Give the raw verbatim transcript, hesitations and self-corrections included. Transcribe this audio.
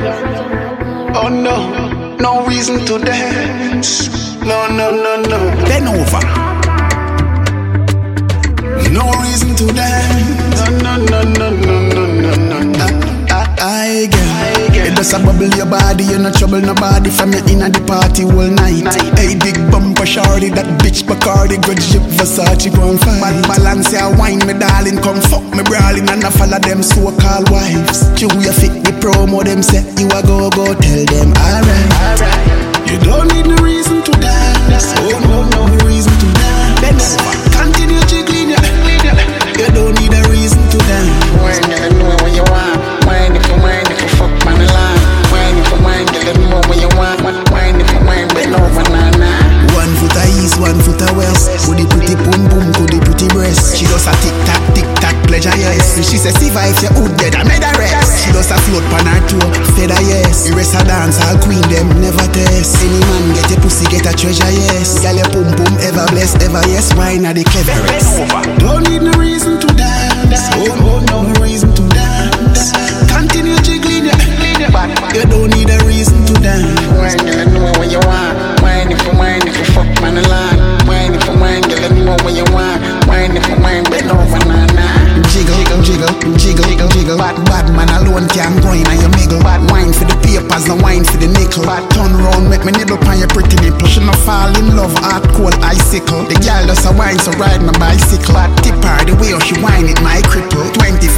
Oh no, no reason to dance. No, no, no, no. Bend over. No reason to dance. No, no, no, no, no, no, no, no. I get it does a bubble your body, you no trouble nobody from your inna the party all night. night. Hey, big bumper shorty, that bitch Bacardi, good ship Versace go and fight. Bad balance, ya wine me darling, come fuck me brawling and I follow them so-called wives. You we fit the promo, them say you a go go, tell them alright. Alright. You don't need no reason to dance. Oh no, no reason to dance. Continue jiggling, ya. You don't need a reason to dance. Wine, girl, know what you want. Wine if you wine, if you fuck man the line. Wine if you wine, girl, let me know what you want. Wine if you wine, bend over, nah, nah. One foot a east, one foot a west. Could the pretty boom boom, could the pretty breast. She does a tick tack, tick tack, pleasure yes. She says if I if you hood dead, I made a rest. She does a float pan her toe, feather yes. The rest a dance, all queen them never test. Any man get a pussy, get a treasure yes. Girl your boom boom ever blessed, ever yes. Wine are the cleverest. Don't need no reason to dance. Oh no, no reason to dance. Continue jiggling, ya. You don't need a reason to dance. Wine, girl, know what you want. Wine if you wine, if you fuck man the line. Wine if you wine, girl, let me know what you want. Wine if you wine, bend over, nah, nah. Jiggle, jiggle, jiggle, jiggle, jiggle. Bad, bad man alone can go in and you miggle. Bad wine for the papers, no wine for the nickel. Bad turn round, make me nibble on your pretty nipple. She no fall in love, hot cold icicle. The girl does a wine, so ride my bicycle. Bad tip her the way how she wine it, my cripple. Twenty